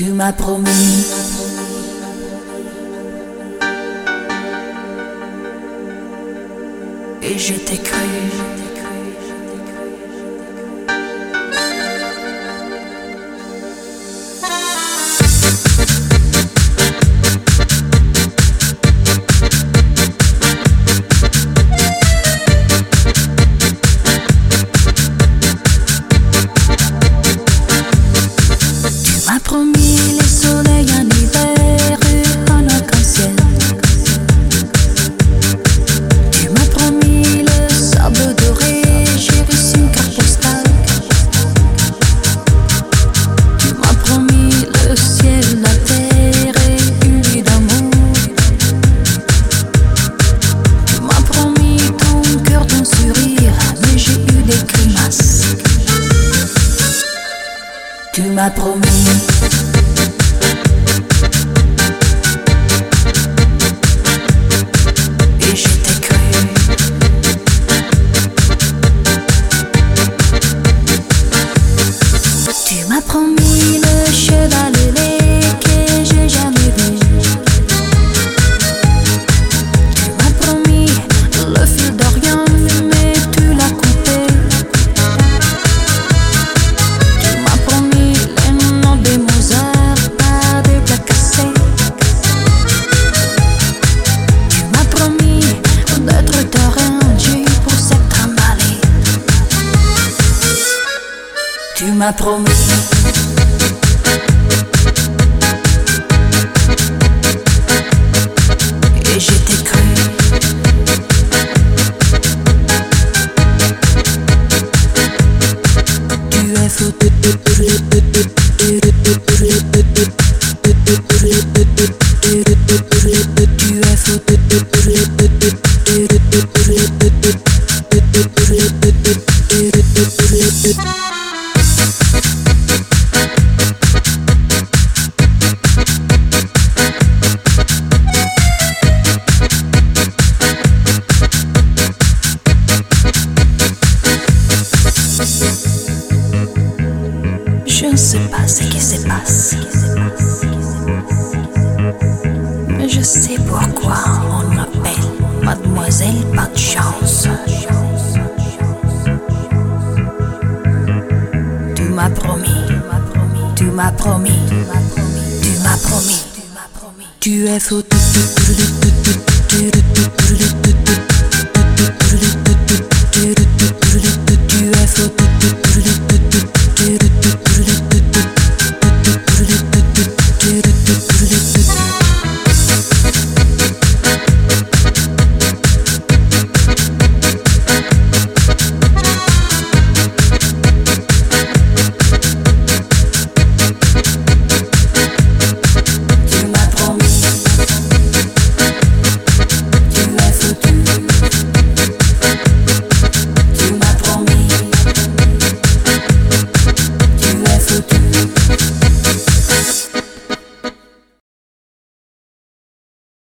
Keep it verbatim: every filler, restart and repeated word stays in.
Tu m'as promis. Et je t'ai cru. Tu m'as promis les soleils en hiver et un arc-en-ciel. Tu m'as promis le sable doré, j'ai reçu une carte postale. Tu m'as promis le ciel, la terre et une vie d'amour. Tu m'as promis ton cœur, ton sourire, mais j'ai eu des grimaces. Tu m'as promis. Et je t'ai cru. Tu m'as promis le cheval ailé que j'ai jamais vu. Tu m'as promis le fil d'Orient, mais tu l'as coupé. Tu m'as promis les noms des Mozart, pas des plats cassés. Tu m'as promis d'être terrain Dieu pour cette trimballée. Tu m'as promis. Et je t'ai cru. Tu es fou. Tu es fou. Je ne sais pas ce qui se passe, mais je sais pourquoi on m'appelle Mademoiselle Pas de Chance. Tu m'as promis, tu m'as promis, tu m'as promis, tu es fou.